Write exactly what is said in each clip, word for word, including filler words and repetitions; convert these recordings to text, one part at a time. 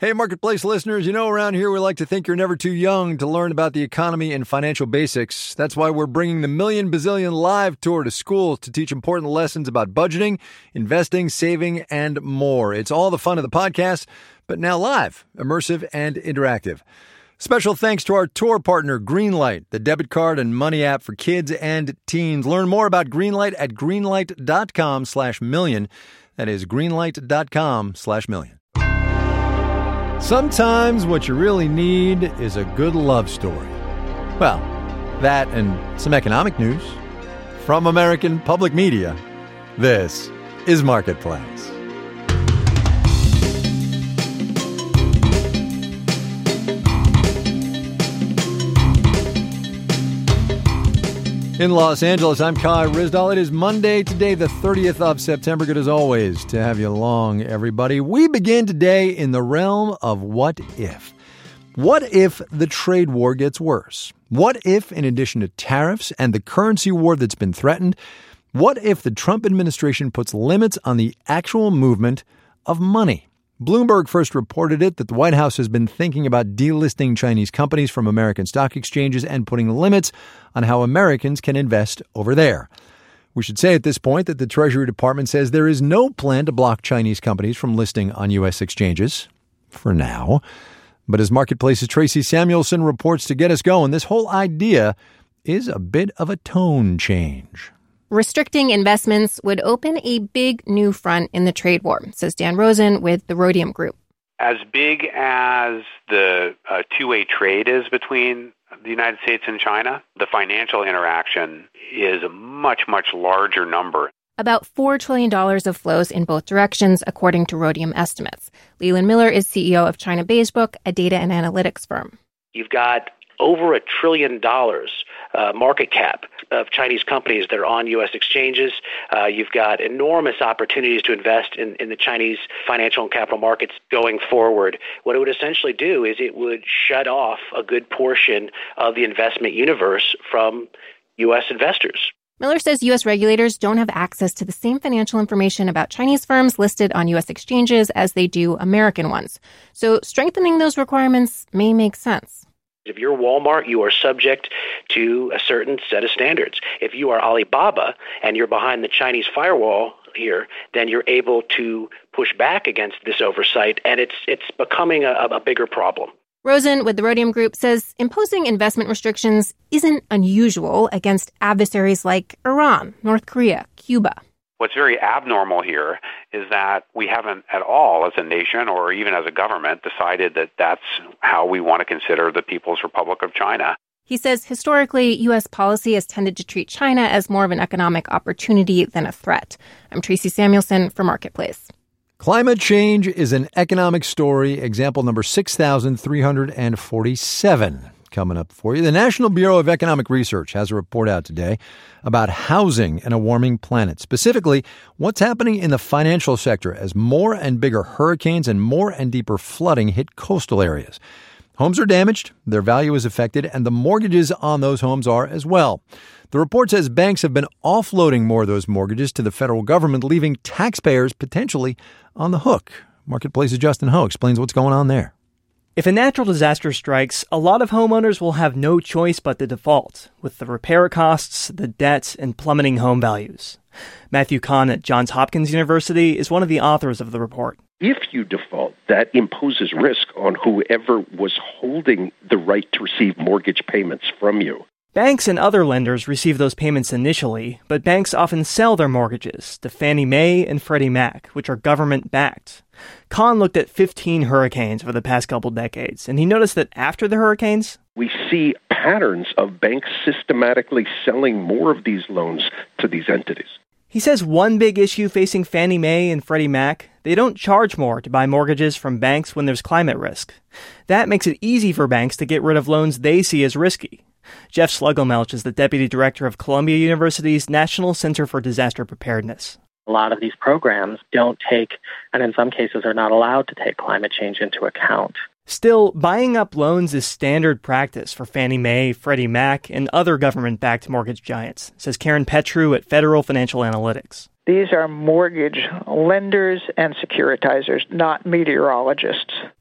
Hey, Marketplace listeners, you know around here we like to think you're never too young to learn about the economy and financial basics. That's why we're bringing the Million Bazillion Live Tour to schools to teach important lessons about budgeting, investing, saving, and more. It's all the fun of the podcast, but now live, immersive, and interactive. Special thanks to our tour partner, Greenlight, the debit card and money app for kids and teens. Learn more about Greenlight at greenlight.com slash million. That is greenlight.com slash million. Sometimes what you really need is a good love story. Well, that and some economic news. From American Public Media, this is Marketplace. In Los Angeles, I'm Kai Ryssdal. It is Monday today, the thirtieth of September. Good as always to have you along, everybody. We begin today in the realm of what if. What if the trade war gets worse? What if, in addition to tariffs and the currency war that's been threatened, what if the Trump administration puts limits on the actual movement of money? Bloomberg first reported it, that the White House has been thinking about delisting Chinese companies from American stock exchanges and putting limits on how Americans can invest over there. We should say at this point that the Treasury Department says there is no plan to block Chinese companies from listing on U S exchanges, for now. But as Marketplace's Tracy Samuelson reports to get us going, this whole idea is a bit of a tone change. Restricting investments would open a big new front in the trade war, says Dan Rosen with the Rhodium Group. As big as the uh, two-way trade is between the United States and China, the financial interaction is a much, much larger number. About four trillion dollars of flows in both directions, according to Rhodium estimates. Leland Miller is C E O of China Beigebook, a data and analytics firm. You've got over a trillion dollars uh, market cap of Chinese companies that are on U S exchanges. Uh, you've got enormous opportunities to invest in, in the Chinese financial and capital markets going forward. What it would essentially do is it would shut off a good portion of the investment universe from U S investors. Miller says U S regulators don't have access to the same financial information about Chinese firms listed on U S exchanges as they do American ones. So strengthening those requirements may make sense. If you're Walmart, you are subject to a certain set of standards. If you are Alibaba and you're behind the Chinese firewall here, then you're able to push back against this oversight, and it's it's becoming a, a bigger problem. Rosen with the Rhodium Group says imposing investment restrictions isn't unusual against adversaries like Iran, North Korea, Cuba. What's very abnormal here is that we haven't at all as a nation or even as a government decided that that's how we want to consider the People's Republic of China. He says historically, U S policy has tended to treat China as more of an economic opportunity than a threat. I'm Tracy Samuelson for Marketplace. Climate change is an economic story, example number six thousand three hundred forty-seven. Coming up for you. The National Bureau of Economic Research has a report out today about housing and a warming planet. Specifically, what's happening in the financial sector as more and bigger hurricanes and more and deeper flooding hit coastal areas. Homes are damaged, their value is affected, and the mortgages on those homes are as well. The report says banks have been offloading more of those mortgages to the federal government, leaving taxpayers potentially on the hook. Marketplace's Justin Ho explains what's going on there. If a natural disaster strikes, a lot of homeowners will have no choice but to default, with the repair costs, the debt, and plummeting home values. Matthew Kahn at Johns Hopkins University is one of the authors of the report. If you default, that imposes risk on whoever was holding the right to receive mortgage payments from you. Banks and other lenders receive those payments initially, but banks often sell their mortgages to Fannie Mae and Freddie Mac, which are government-backed. Kahn looked at fifteen hurricanes over the past couple decades, and he noticed that after the hurricanes, we see patterns of banks systematically selling more of these loans to these entities. He says one big issue facing Fannie Mae and Freddie Mac, they don't charge more to buy mortgages from banks when there's climate risk. That makes it easy for banks to get rid of loans they see as risky. Jeff Slugelmelch is the deputy director of Columbia University's National Center for Disaster Preparedness. A lot of these programs don't take, and in some cases are not allowed to take, climate change into account. Still, buying up loans is standard practice for Fannie Mae, Freddie Mac, and other government-backed mortgage giants, says Karen Petru at Federal Financial Analytics. These are mortgage lenders and securitizers, not meteorologists.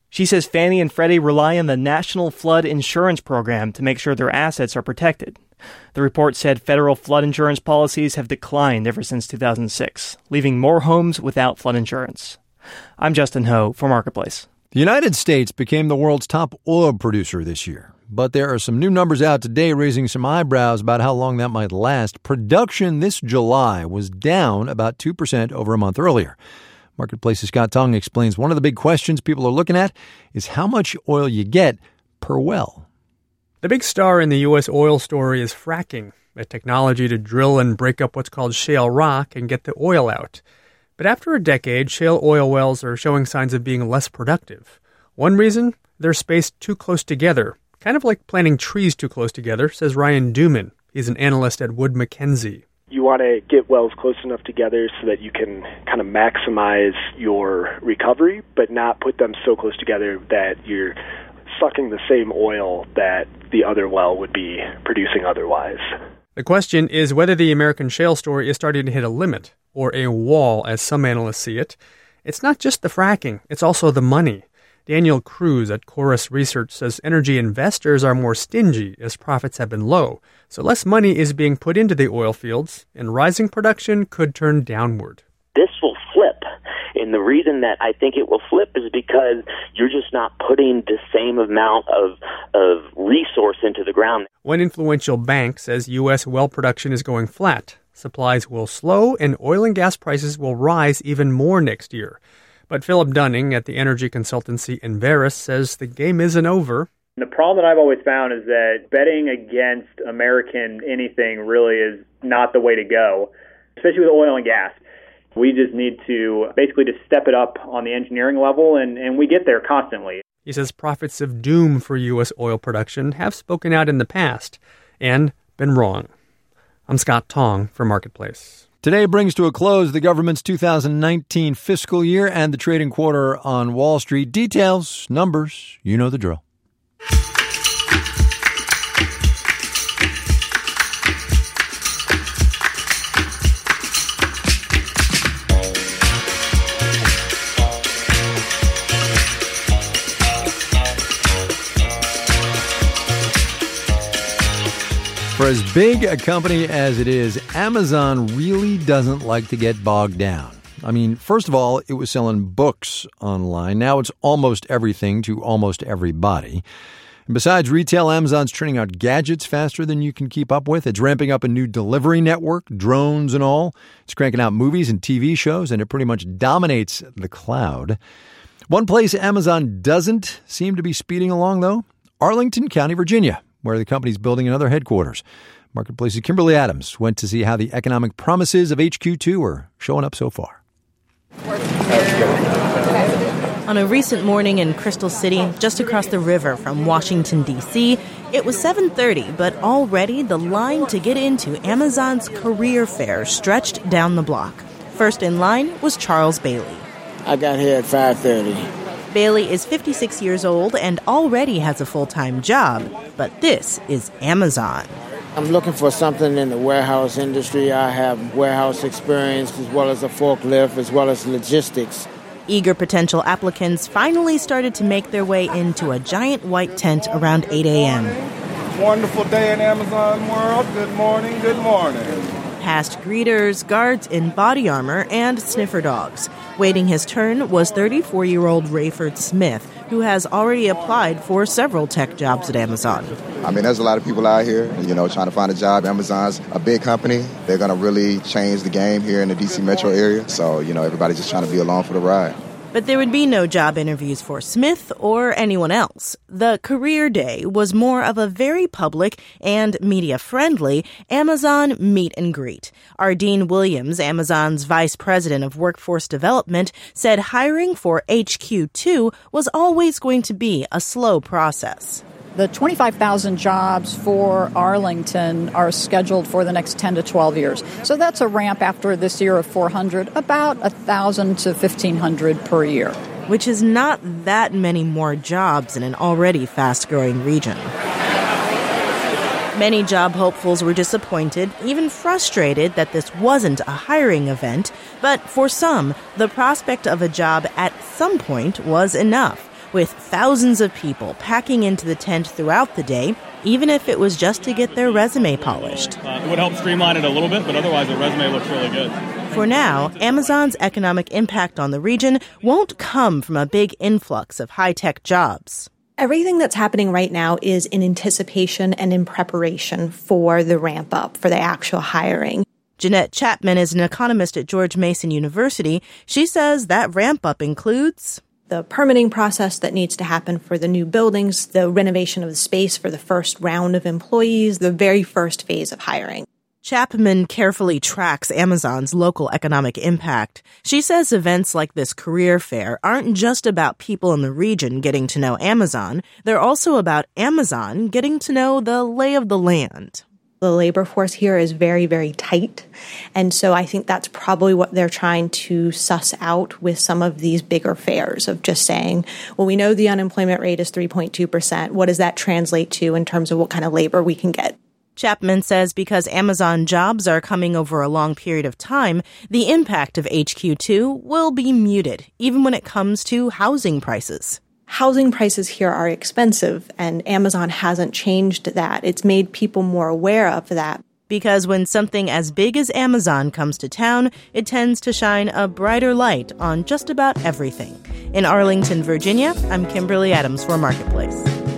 She says Fannie and Freddie rely on the National Flood Insurance Program to make sure their assets are protected. The report said federal flood insurance policies have declined ever since two thousand six, leaving more homes without flood insurance. I'm Justin Ho for Marketplace. The United States became the world's top oil producer this year, but there are some new numbers out today raising some eyebrows about how long that might last. Production this July was down about two percent over a month earlier. Marketplace's Scott Tong explains one of the big questions people are looking at is how much oil you get per well. The big star in the U S oil story is fracking, a technology to drill and break up what's called shale rock and get the oil out. But after a decade, shale oil wells are showing signs of being less productive. One reason? They're spaced too close together, kind of like planting trees too close together, says Ryan Duman. He's an analyst at Wood Mackenzie. You want to get wells close enough together so that you can kind of maximize your recovery, but not put them so close together that you're sucking the same oil that the other well would be producing otherwise. The question is whether the American shale story is starting to hit a limit, or a wall, as some analysts see it. It's not just the fracking, it's also the money. Daniel Cruz at Chorus Research says energy investors are more stingy as profits have been low, so less money is being put into the oil fields, and rising production could turn downward. This will flip, and the reason that I think it will flip is because you're just not putting the same amount of of resource into the ground. One influential bank says U S well production is going flat. Supplies will slow, and oil and gas prices will rise even more next year. But Philip Dunning at the energy consultancy Enverus says the game isn't over. The problem that I've always found is that betting against American anything really is not the way to go, especially with oil and gas. We just need to basically just step it up on the engineering level, and, and we get there constantly. He says prophets of doom for U S oil production have spoken out in the past and been wrong. I'm Scott Tong for Marketplace. Today brings to a close the government's two thousand nineteen fiscal year and the trading quarter on Wall Street. Details, numbers, you know the drill. For as big a company as it is, Amazon really doesn't like to get bogged down. I mean, first of all, it was selling books online. Now it's almost everything to almost everybody. And besides retail, Amazon's churning out gadgets faster than you can keep up with. It's ramping up a new delivery network, drones and all. It's cranking out movies and T V shows, and it pretty much dominates the cloud. One place Amazon doesn't seem to be speeding along, though, Arlington County, Virginia, where the company's building another headquarters. Marketplace's Kimberly Adams went to see how the economic promises of H Q two are showing up so far. On a recent morning in Crystal City, just across the river from Washington, D C, it was seven thirty, but already the line to get into Amazon's career fair stretched down the block. First in line was Charles Bailey. I got here at five thirty. Bailey is fifty-six years old and already has a full-time job, but this is Amazon. I'm looking for something in the warehouse industry. I have warehouse experience as well as a forklift as well as logistics. Eager potential applicants finally started to make their way into a giant white tent around eight a.m. Wonderful day in Amazon world. Good morning, good morning. Past greeters, guards in body armor, and sniffer dogs. Waiting his turn was thirty-four-year-old Rayford Smith, who has already applied for several tech jobs at Amazon. I mean, there's a lot of people out here, you know, trying to find a job. Amazon's a big company. They're going to really change the game here in the D C metro area. So, you know, everybody's just trying to be along for the ride. But there would be no job interviews for Smith or anyone else. The career day was more of a very public and media-friendly Amazon meet and greet. Ardeen Williams, Amazon's vice president of workforce development, said hiring for H Q two was always going to be a slow process. The twenty-five thousand jobs for Arlington are scheduled for the next ten to twelve years. So that's a ramp after this year of four hundred, about one thousand to fifteen hundred per year. Which is not that many more jobs in an already fast-growing region. Many job hopefuls were disappointed, even frustrated that this wasn't a hiring event. But for some, the prospect of a job at some point was enough. with thousands of people packing into the tent throughout the day, even if it was just to get their resume polished. Uh, it would help streamline it a little bit, but otherwise the resume looks really good. For now, Amazon's economic impact on the region won't come from a big influx of high-tech jobs. Everything that's happening right now is in anticipation and in preparation for the ramp up, for the actual hiring. Jeanette Chapman is an economist at George Mason University. She says that ramp up includes the permitting process that needs to happen for the new buildings, the renovation of the space for the first round of employees, the very first phase of hiring. Chapman carefully tracks Amazon's local economic impact. She says events like this career fair aren't just about people in the region getting to know Amazon. They're also about Amazon getting to know the lay of the land. The labor force here is very, very tight. And so I think that's probably what they're trying to suss out with some of these bigger fairs of just saying, well, we know the unemployment rate is three point two percent. What does that translate to in terms of what kind of labor we can get? Chapman says because Amazon jobs are coming over a long period of time, the impact of H Q two will be muted, even when it comes to housing prices. Housing prices here are expensive, and Amazon hasn't changed that. It's made people more aware of that. Because when something as big as Amazon comes to town, it tends to shine a brighter light on just about everything. In Arlington, Virginia, I'm Kimberly Adams for Marketplace.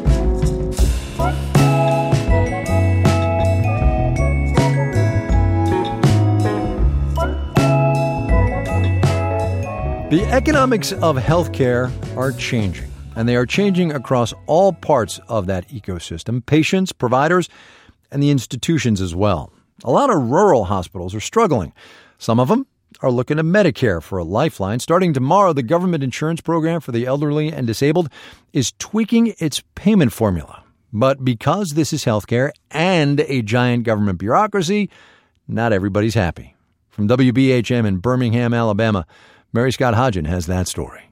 The economics of healthcare are changing, and they are changing across all parts of that ecosystem, patients, providers, and the institutions as well. A lot of rural hospitals are struggling. Some of them are looking to Medicare for a lifeline. Starting tomorrow, the government insurance program for the elderly and disabled is tweaking its payment formula. But because this is healthcare and a giant government bureaucracy, not everybody's happy. From W B H M in Birmingham, Alabama, Mary Scott Hodgen has that story.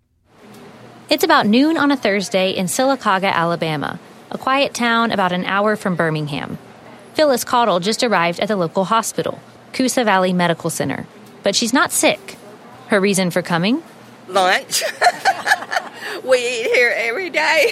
It's about noon on a Thursday in Sylacauga, Alabama, a quiet town about an hour from Birmingham. Phyllis Caudle just arrived at the local hospital, Coosa Valley Medical Center, but she's not sick. Her reason for coming? Lunch. We eat here every day.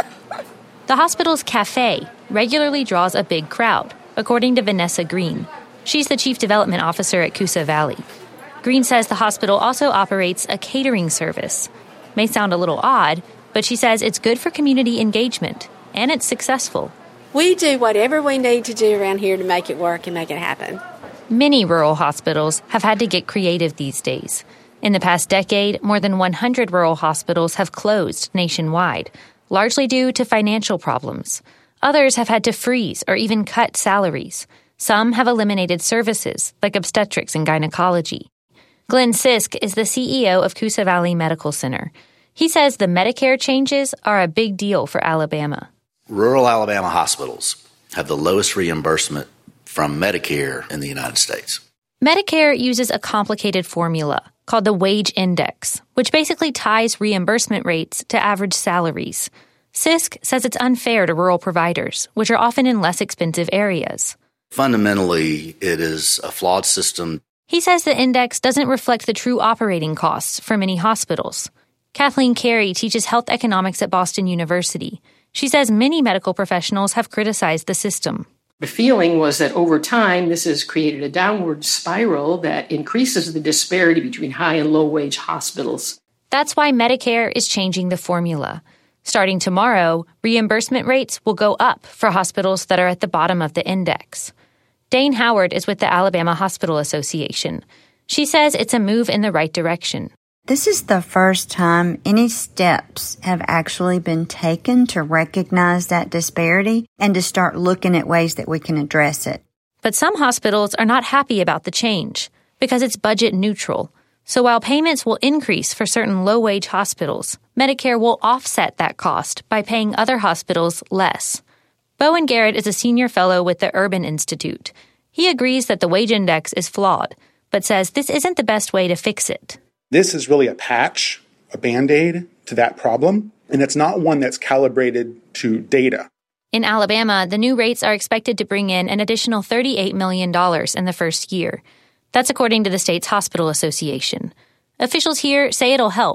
The hospital's cafe regularly draws a big crowd, according to Vanessa Green. She's the chief development officer at Coosa Valley. Green says the hospital also operates a catering service. May sound a little odd, but she says it's good for community engagement, and it's successful. We do whatever we need to do around here to make it work and make it happen. Many rural hospitals have had to get creative these days. In the past decade, more than one hundred rural hospitals have closed nationwide, largely due to financial problems. Others have had to freeze or even cut salaries. Some have eliminated services, like obstetrics and gynecology. Glenn Sisk is the C E O of Coosa Valley Medical Center. He says the Medicare changes are a big deal for Alabama. Rural Alabama hospitals have the lowest reimbursement from Medicare in the United States. Medicare uses a complicated formula called the wage index, which basically ties reimbursement rates to average salaries. Sisk says it's unfair to rural providers, which are often in less expensive areas. Fundamentally, it is a flawed system. He says the index doesn't reflect the true operating costs for many hospitals. Kathleen Carey teaches health economics at Boston University. She says many medical professionals have criticized the system. The feeling was that over time, this has created a downward spiral that increases the disparity between high and low-wage hospitals. That's why Medicare is changing the formula. Starting tomorrow, reimbursement rates will go up for hospitals that are at the bottom of the index. Dane Howard is with the Alabama Hospital Association. She says it's a move in the right direction. This is the first time any steps have actually been taken to recognize that disparity and to start looking at ways that we can address it. But some hospitals are not happy about the change because it's budget neutral. So while payments will increase for certain low-wage hospitals, Medicare will offset that cost by paying other hospitals less. Bowen Garrett is a senior fellow with the Urban Institute. He agrees that the wage index is flawed, but says this isn't the best way to fix it. This is really a patch, a Band-Aid to that problem, and it's not one that's calibrated to data. In Alabama, the new rates are expected to bring in an additional thirty-eight million dollars in the first year. That's according to the state's hospital association. Officials here say it'll help,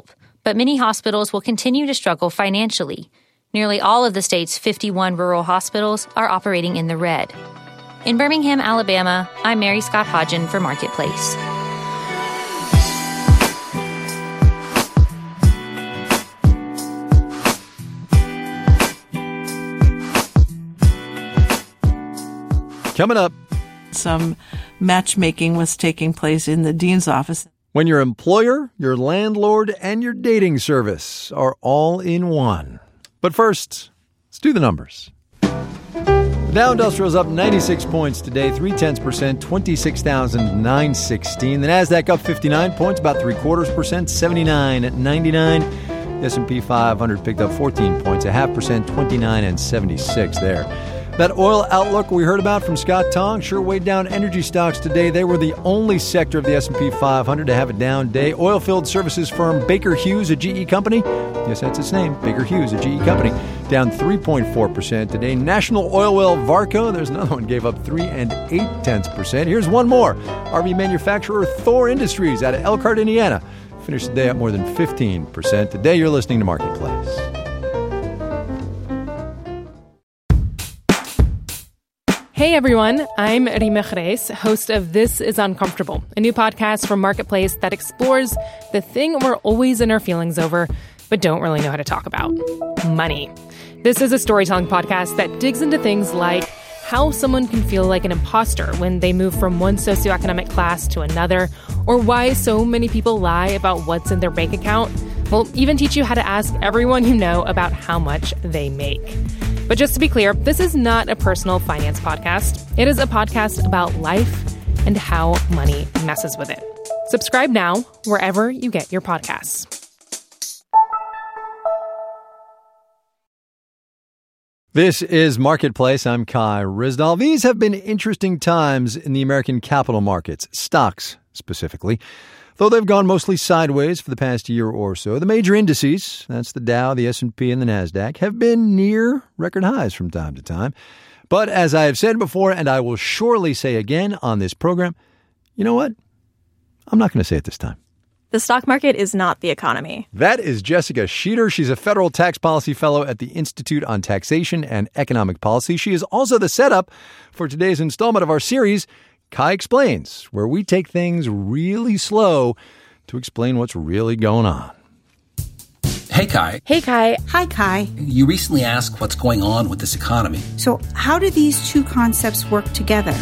but many hospitals will continue to struggle financially. Nearly all of the state's fifty-one rural hospitals are operating in the red. In Birmingham, Alabama, I'm Mary Scott Hodgen for Marketplace. Coming up, some matchmaking was taking place in the dean's office. When your employer, your landlord, and your dating service are all in one. But first, let's do the numbers. The Dow Industrial is up ninety-six points today, three tenths percent, twenty-six thousand nine hundred sixteen. The Nasdaq up fifty-nine points, about three quarters percent, seventy-nine at ninety-nine. The S and P five hundred picked up fourteen points, a half percent, twenty-nine and seventy-six there. That oil outlook we heard about from Scott Tong sure weighed down energy stocks today. They were the only sector of the S and P five hundred to have a down day. Oilfield services firm Baker Hughes, a G E company, yes, that's its name, Baker Hughes, a G E company, down three point four percent today. National Oil Well Varco, there's another one, gave up three and eight tenths percent. Here's one more. R V manufacturer Thor Industries out of Elkhart, Indiana, finished the day up more than fifteen percent. Today you're listening to Marketplace. Hey everyone, I'm Rima Reis, host of This is Uncomfortable, a new podcast from Marketplace that explores the thing we're always in our feelings over, but don't really know how to talk about: money. This is a storytelling podcast that digs into things like how someone can feel like an imposter when they move from one socioeconomic class to another, or why so many people lie about what's in their bank account. We'll even teach you how to ask everyone you know about how much they make. But just to be clear, this is not a personal finance podcast. It is a podcast about life and how money messes with it. Subscribe now wherever you get your podcasts. This is Marketplace. I'm Kai Ryssdal. These have been interesting times in the American capital markets, stocks specifically. Though they've gone mostly sideways for the past year or so, the major indices, that's the Dow, the S and P, and the Nasdaq, have been near record highs from time to time. But as I have said before, and I will surely say again on this program, you know what? I'm not going to say it this time. The stock market is not the economy. That is Jessica Sheeter. She's a federal tax policy fellow at the Institute on Taxation and Economic Policy. She is also the setup for today's installment of our series, Kai Explains, where we take things really slow to explain what's really going on. Hey, Kai. Hey, Kai. Hi, Kai. You recently asked what's going on with this economy. So how do these two concepts work together?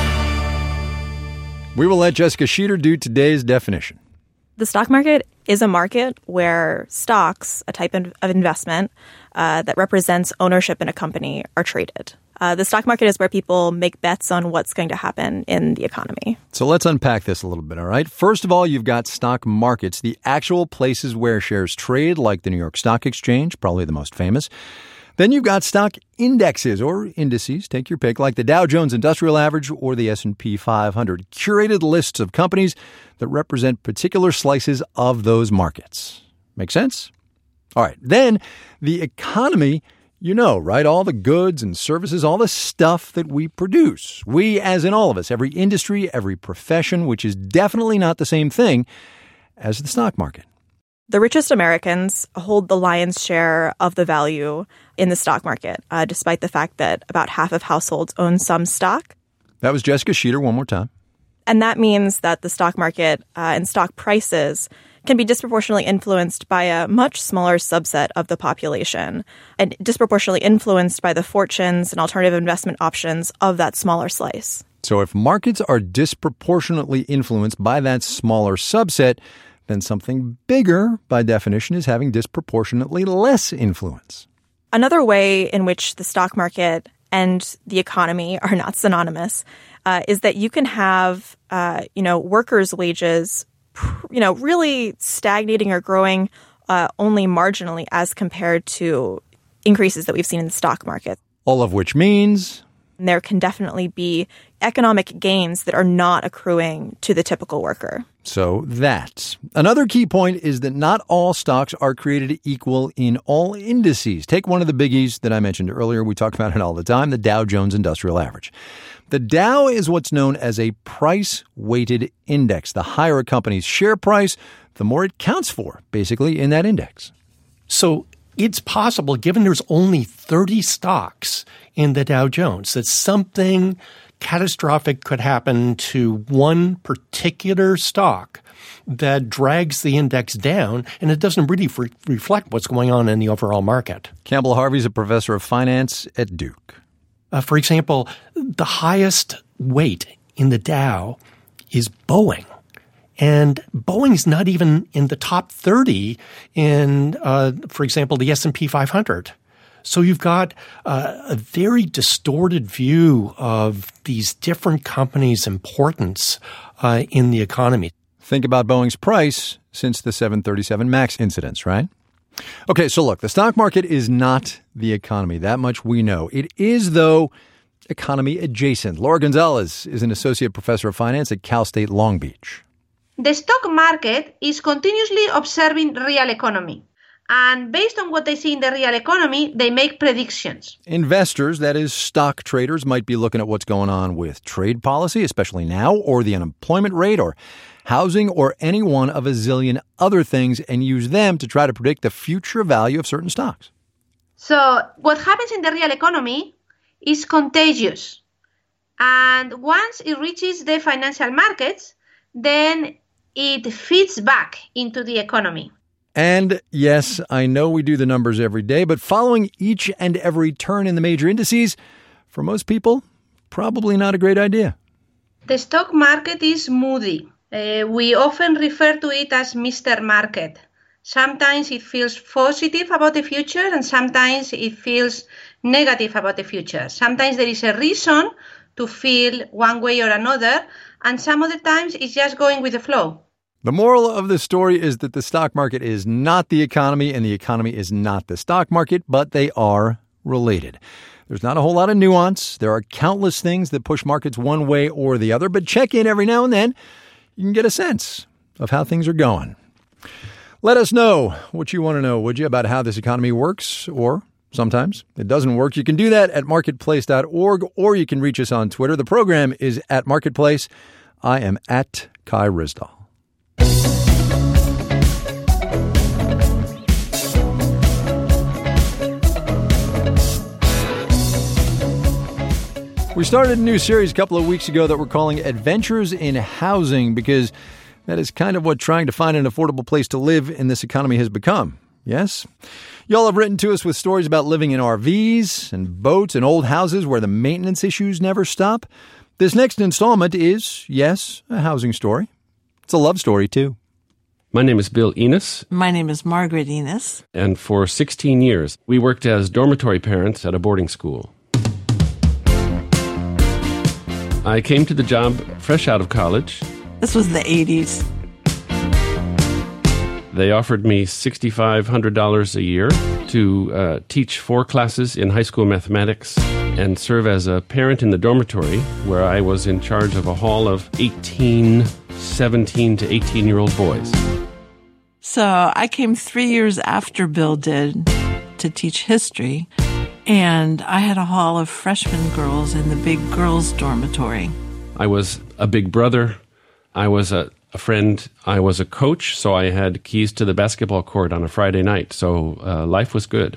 We will let Jessica Sheeter do today's definition. The stock market is a market where stocks, a type of investment uh, that represents ownership in a company, are traded. Uh, the stock market is where people make bets on what's going to happen in the economy. So let's unpack this a little bit, all right? First of all, you've got stock markets, the actual places where shares trade, like the New York Stock Exchange, probably the most famous. Then you've got stock indexes or indices, take your pick, like the Dow Jones Industrial Average or the S and P five hundred, curated lists of companies that represent particular slices of those markets. Make sense? All right. Then the economy, you know, right? All the goods and services, all the stuff that we produce. We, as in all of us, every industry, every profession, which is definitely not the same thing as the stock market. The richest Americans hold the lion's share of the value in the stock market, uh, despite the fact that about half of households own some stock. That was Jessica Sheeter one more time. And that means that the stock market uh, and stock prices can be disproportionately influenced by a much smaller subset of the population and disproportionately influenced by the fortunes and alternative investment options of that smaller slice. So if markets are disproportionately influenced by that smaller subset, then something bigger, by definition, is having disproportionately less influence. Another way in which the stock market and the economy are not synonymous uh, is that you can have, uh, you know, workers' wages, you know, really stagnating or growing uh, only marginally as compared to increases that we've seen in the stock market. All of which means There can definitely be economic gains that are not accruing to the typical worker. So that's another key point is that not all stocks are created equal in all indices. Take one of the biggies that I mentioned earlier. We talk about it all the time, the Dow Jones Industrial Average. The Dow is what's known as a price-weighted index. The higher a company's share price, the more it counts for, basically, in that index. So it's possible, given there's only thirty stocks in the Dow Jones, that something catastrophic could happen to one particular stock that drags the index down, and it doesn't really re- reflect what's going on in the overall market. Campbell Harvey's a professor of finance at Duke. Uh, for example, the highest weight in the Dow is Boeing. And Boeing's not even in the top thirty in, uh, for example, the S and P five hundred. So you've got uh, a very distorted view of these different companies' importance uh, in the economy. Think about Boeing's price since the seven thirty-seven MAX incidents, right? Okay, so look, the stock market is not the economy. That much we know. It is, though, economy adjacent. Laura Gonzalez is an associate professor of finance at Cal State Long Beach. The stock market is continuously observing real economy. And based on what they see in the real economy, they make predictions. Investors, that is stock traders, might be looking at what's going on with trade policy, especially now, or the unemployment rate, or housing, or any one of a zillion other things, and use them to try to predict the future value of certain stocks. So what happens in the real economy is contagious. And once it reaches the financial markets, then it feeds back into the economy. And yes, I know we do the numbers every day, but following each and every turn in the major indices, for most people, probably not a great idea. The stock market is moody. Uh, we often refer to it as Mister Market. Sometimes it feels positive about the future, and sometimes it feels negative about the future. Sometimes there is a reason to feel one way or another, and some other times it's just going with the flow. The moral of the story is that the stock market is not the economy and the economy is not the stock market, but they are related. There's not a whole lot of nuance. There are countless things that push markets one way or the other, but check in every now and then. You can get a sense of how things are going. Let us know what you want to know, would you, about how this economy works, or sometimes it doesn't work. You can do that at marketplace dot org, or you can reach us on Twitter. The program is at Marketplace. I am at Kai Ryssdal. We started a new series a couple of weeks ago that we're calling Adventures in Housing, because that is kind of what trying to find an affordable place to live in this economy has become. Yes? Y'all have written to us with stories about living in R Vs and boats and old houses where the maintenance issues never stop. This next installment is, yes, a housing story. It's a love story, too. My name is Bill Enos. My name is Margaret Enos. And for sixteen years, we worked as dormitory parents at a boarding school. I came to the job fresh out of college. This was the eighties. They offered me six thousand five hundred dollars a year to uh, teach four classes in high school mathematics and serve as a parent in the dormitory, where I was in charge of a hall of eighteen, seventeen to eighteen-year-old boys. So I came three years after Bill did to teach history, and I had a hall of freshman girls in the big girls' dormitory. I was a big brother. I was a, a friend. I was a coach, so I had keys to the basketball court on a Friday night. So uh, life was good.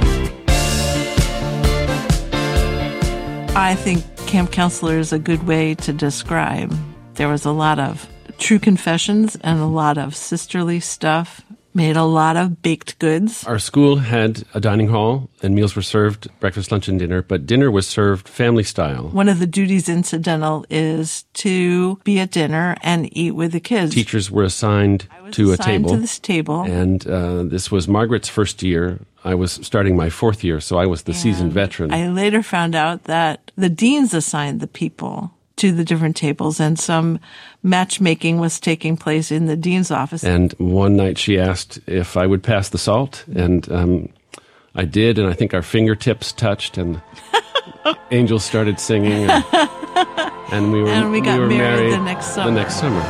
I think camp counselor is a good way to describe. There was a lot of true confessions and a lot of sisterly stuff. Made a lot of baked goods. Our school had a dining hall, and meals were served, breakfast, lunch, and dinner, but dinner was served family style. One of the duties incidental is to be at dinner and eat with the kids. Teachers were assigned to assigned a table. to this table. And uh, this was Margaret's first year. I was starting my fourth year, so I was the and seasoned veteran. I later found out that the deans assigned the people to the different tables, and some matchmaking was taking place in the dean's office. And one night she asked if I would pass the salt, and um, I did, and I think our fingertips touched, and Angels started singing, and, and we were and we got we were married, married the next summer. The next summer.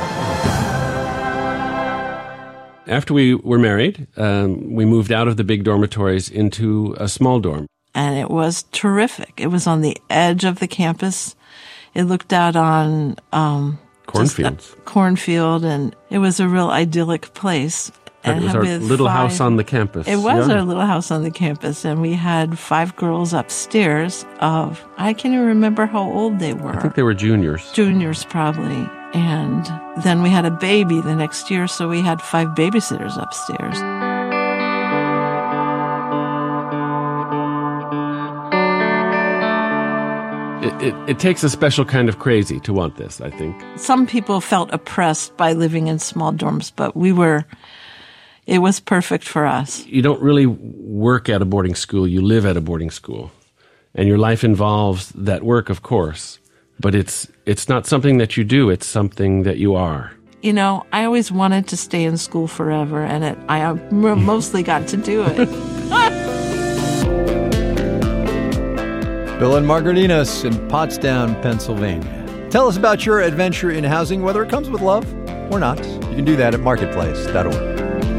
After we were married, um, we moved out of the big dormitories into a small dorm. And it was terrific. It was on the edge of the campus. It looked out on um, cornfields, cornfield, and it was a real idyllic place. And it was our little five, house on the campus. It was yeah. our little house on the campus, and we had five girls upstairs of, I can't even remember how old they were. I think they were juniors. Juniors, probably. And then we had a baby the next year, so we had five babysitters upstairs. It, it, it takes a special kind of crazy to want this, I think. Some people felt oppressed by living in small dorms, but we were, it was perfect for us. You don't really work at a boarding school, you live at a boarding school. And your life involves that work, of course. But it's it's not something that you do, it's something that you are. You know, I always wanted to stay in school forever, and it, I mostly got to do it. Bill and Margaritas in Pottstown, Pennsylvania. Tell us about your adventure in housing, whether it comes with love or not. You can do that at marketplace dot org.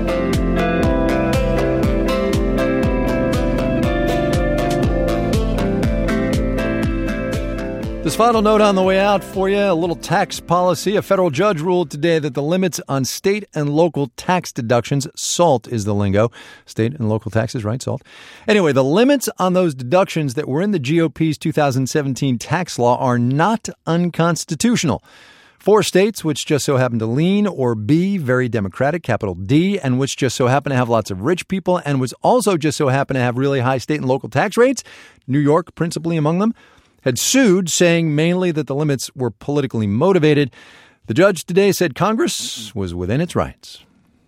This final note on the way out for you, a little tax policy. A federal judge ruled today that the limits on state and local tax deductions, SALT is the lingo, state and local taxes, right, SALT? Anyway, the limits on those deductions that were in the G O P's two thousand seventeen tax law are not unconstitutional. Four states, which just so happen to lean or be very Democratic, capital D, and which just so happen to have lots of rich people, and which also just so happen to have really high state and local tax rates, New York principally among them, had sued, saying mainly that the limits were politically motivated. The judge today said Congress was within its rights.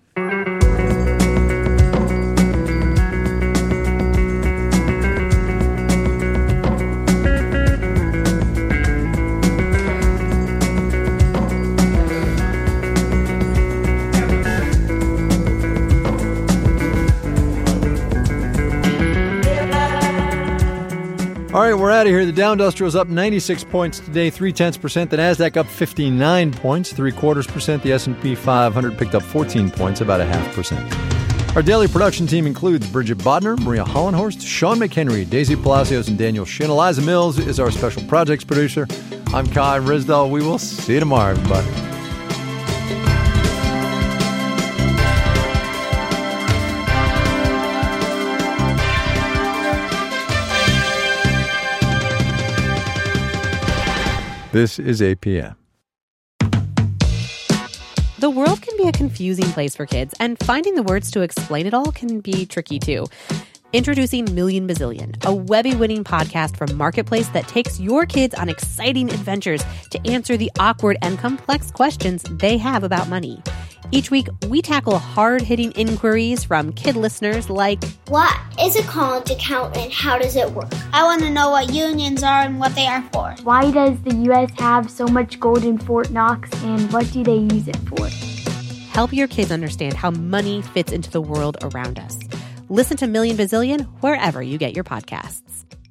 All right, we're out of here. The Dow Industrial's up ninety-six points today, three-tenths percent. The Nasdaq up fifty-nine points, three-quarters percent. The S and P five hundred picked up fourteen points, about a half percent. Our daily production team includes Bridget Bodner, Maria Hollenhorst, Sean McHenry, Daisy Palacios, and Daniel Shin. Eliza Mills is our special projects producer. I'm Kai Risdall. We will see you tomorrow, everybody. This is A P M. The world can be a confusing place for kids, and finding the words to explain it all can be tricky too. Introducing Million Bazillion, a Webby-winning podcast from Marketplace that takes your kids on exciting adventures to answer the awkward and complex questions they have about money. Each week, we tackle hard-hitting inquiries from kid listeners like, what is a college account and how does it work? I want to know what unions are and what they are for. Why does the U S have so much gold in Fort Knox and what do they use it for? Help your kids understand how money fits into the world around us. Listen to Million Bazillion wherever you get your podcasts.